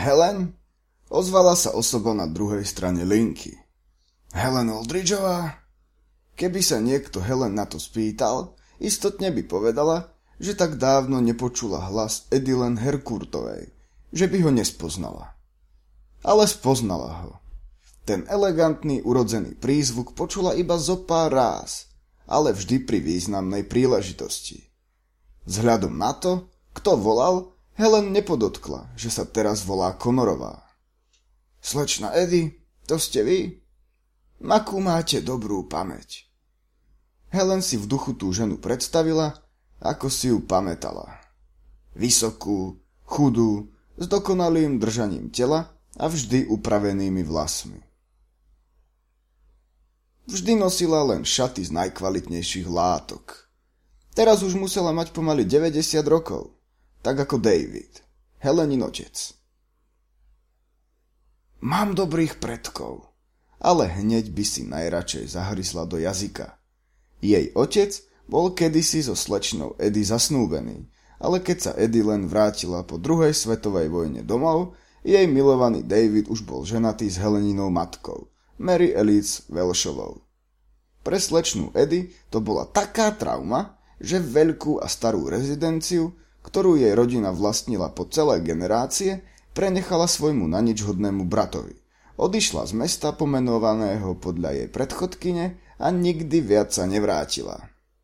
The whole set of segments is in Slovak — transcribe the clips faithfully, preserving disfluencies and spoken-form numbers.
Helen? Ozvala sa osoba na druhej strane linky. Helen Aldridgeová? Keby sa niekto Helen na to spýtal, istotne by povedala, že tak dávno nepočula hlas Edylen Harcourtovej, že by ho nespoznala. Ale spoznala ho. Ten elegantný urodzený prízvuk počula iba zo pár ráz, ale vždy pri významnej príležitosti. Vzhľadom na to, kto volal, Helen nepodotkla, že sa teraz volá Connorová. Slečna Edy, to ste vy? Akú máte dobrú pamäť. Helen si v duchu tú ženu predstavila, ako si ju pamätala. Vysokú, chudú, s dokonalým držaním tela a vždy upravenými vlasmi. Vždy nosila len šaty z najkvalitnejších látok. Teraz už musela mať pomaly deväťdesiat rokov, tak ako David, Helenin otec. Mám dobrých predkov, ale hneď by si najradšej zahryzla do jazyka. Jej otec bol kedysi so slečnou Edy zasnúbený, ale keď sa Edy len vrátila po druhej svetovej vojne domov, jej milovaný David už bol ženatý s Heleninou matkou, Mary Elise Welshovou. Pre slečnú Edy to bola taká trauma, že veľkú a starú rezidenciu, ktorú jej rodina vlastnila po celé generácie, prenechala svojmu nanič hodnému bratovi. Odišla z mesta pomenovaného podľa jej predchodkyne a nikdy viac sa nevrátila.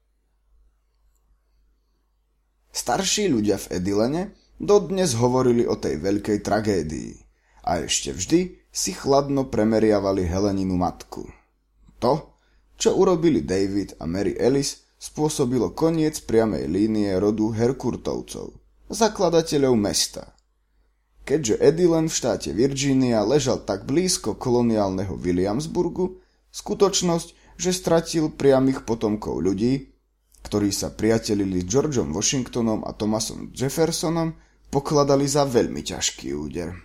Starší ľudia v Edylene dodnes hovorili o tej veľkej tragédii a ešte vždy si chladno premeriavali Heleninu matku. To, čo urobili David a Mary Elise, spôsobilo koniec priamej línie rodu Harcourtovcov, zakladateľov mesta. Keďže Edylen v štáte Virginia ležal tak blízko koloniálneho Williamsburgu, skutočnosť, že stratil priamych potomkov ľudí, ktorí sa priatelili s Georgeom Washingtonom a Thomasom Jeffersonom, pokladali za veľmi ťažký úder.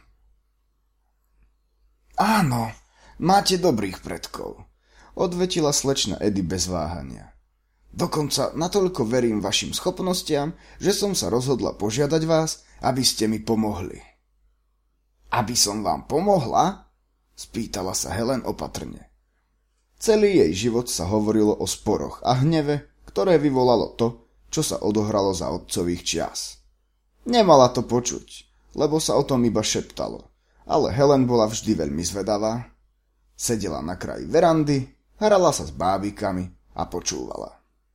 Áno, máte dobrých predkov, odvetila slečna Edy bez váhania. Dokonca natoľko verím vašim schopnostiam, že som sa rozhodla požiadať vás, aby ste mi pomohli. Aby som vám pomohla? Spýtala sa Helen opatrne. Celý jej život sa hovorilo o sporoch a hneve, ktoré vyvolalo to, čo sa odohralo za otcových čias. Nemala to počuť, lebo sa o tom iba šeptalo, ale Helen bola vždy veľmi zvedavá. Sedela na kraji verandy, hrala sa s bábikami a počúvala.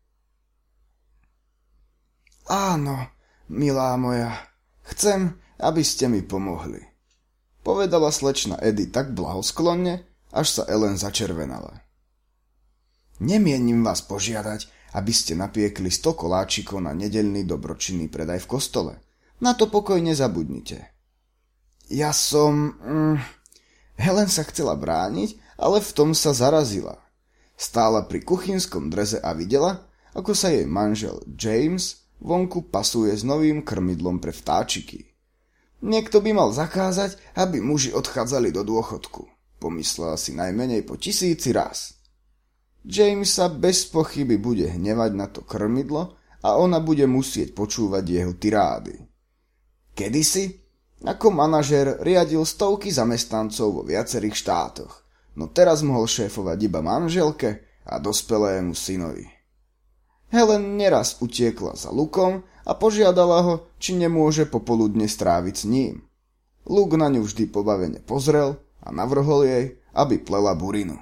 Áno, milá moja, chcem, aby ste mi pomohli, povedala slečna Edy tak blahosklonne, až sa Ellen začervenala. Nemienim vás požiadať, aby ste napiekli sto koláčikov na nedeľný dobročinný predaj v kostole. Na to pokojne zabudnite. Ja som... Mm, Helen sa chcela brániť, ale v tom sa zarazila. Stála pri kuchynskom dreze a videla, ako sa jej manžel James vonku pasuje s novým krmidlom pre vtáčiky. Niekto by mal zakázať, aby muži odchádzali do dôchodku, pomyslela si najmenej po tisíci raz. James sa bez pochyby bude hnevať na to krmidlo a ona bude musieť počúvať jeho tirády. Kedysi, ako manažér, riadil stovky zamestnancov vo viacerých štátoch, no teraz mohol šéfovať iba manželke a dospelému synovi. Helen neraz utiekla za Lukom a požiadala ho, či nemôže popoludne stráviť s ním. Luke na ňu vždy pobavene pozrel a navrhol jej, aby plela burinu.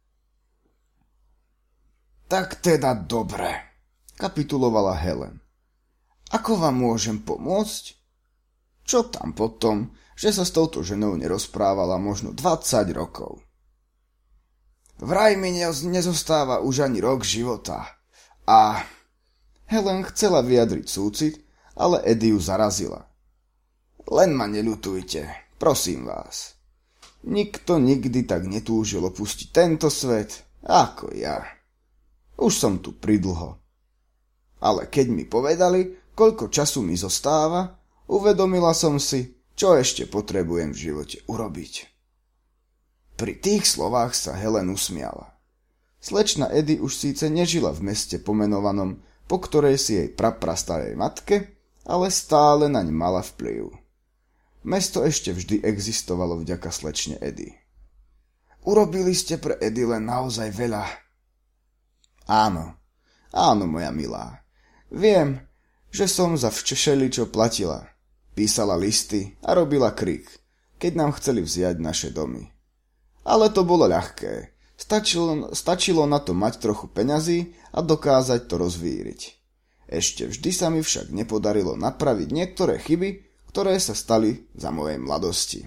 Tak teda dobre, kapitulovala Helen. Ako vám môžem pomôcť? Čo tam potom, že sa s touto ženou nerozprávala možno dvadsať rokov? Vraj mi nezostáva už ani rok života. A Helen chcela vyjadriť súcit, ale Edy ju zarazila. Len ma neľutujte, prosím vás. Nikto nikdy tak netúžil opustiť tento svet, ako ja. Už som tu pridlho. Ale keď mi povedali, koľko času mi zostáva, uvedomila som si, čo ešte potrebujem v živote urobiť. Pri tých slovách sa Helen usmiala. Slečna Edy už síce nežila v meste pomenovanom, po ktorej si jej praprastarej matke, ale stále naň mala vplyv. Mesto ešte vždy existovalo vďaka slečne Edy. Urobili ste pre Edy len naozaj veľa. Áno, áno, moja milá. Viem, že som za všeličo platila. Písala listy a robila krik, keď nám chceli vziať naše domy. Ale to bolo ľahké. Stačilo, stačilo na to mať trochu peňazí a dokázať to rozvíriť. Ešte vždy sa mi však nepodarilo napraviť niektoré chyby, ktoré sa stali za mojej mladosti.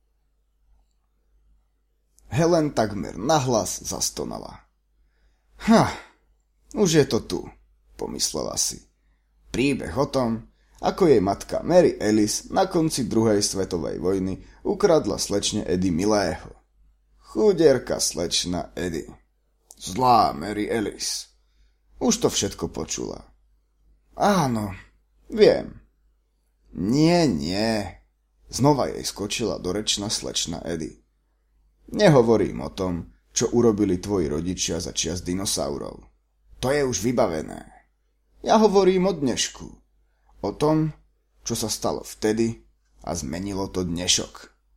Helen takmer nahlas zastonala. Ha, už je to tu, pomyslela si. Príbeh o tom, ako jej matka Mary Ellis na konci druhej svetovej vojny ukradla slečne Edy milého. Chudierka slečna Edy. Zlá Mary Ellis. Už to všetko počula. Áno, viem. Nie, nie. Znova jej skočila dorečná slečna Edy. Nehovorím o tom, čo urobili tvoji rodičia za čias dinosaurov. To je už vybavené. Ja hovorím o dnešku. O tom, čo sa stalo vtedy a zmenilo to dnešok.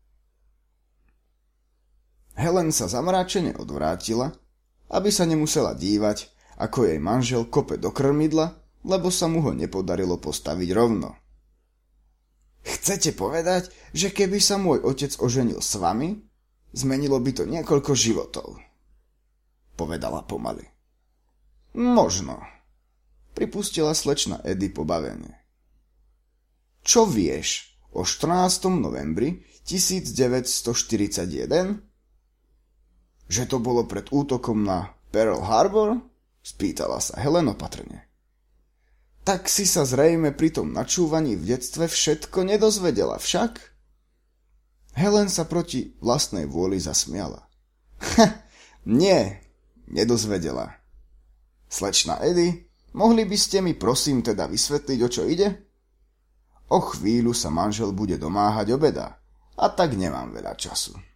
Helen sa zamráčene odvrátila, aby sa nemusela dívať, ako jej manžel kope do krmidla, lebo sa mu ho nepodarilo postaviť rovno. Chcete povedať, že keby sa môj otec oženil s vami, zmenilo by to niekoľko životov? Povedala pomaly. Možno, pripustila slečna Edy pobavene. Čo vieš o štrnásteho novembri tisícdeväťstoštyridsaťjeden? Že to bolo pred útokom na Pearl Harbor? Spýtala sa Helen opatrne. Tak si sa zrejme pri tom načúvaní v detstve všetko nedozvedela však? Helen sa proti vlastnej vôli zasmiala. Ha, nie, nedozvedela. Slečna Edy, mohli by ste mi prosím teda vysvetliť, o čo ide? O chvíľu sa manžel bude domáhať obeda, a tak nemám veľa času.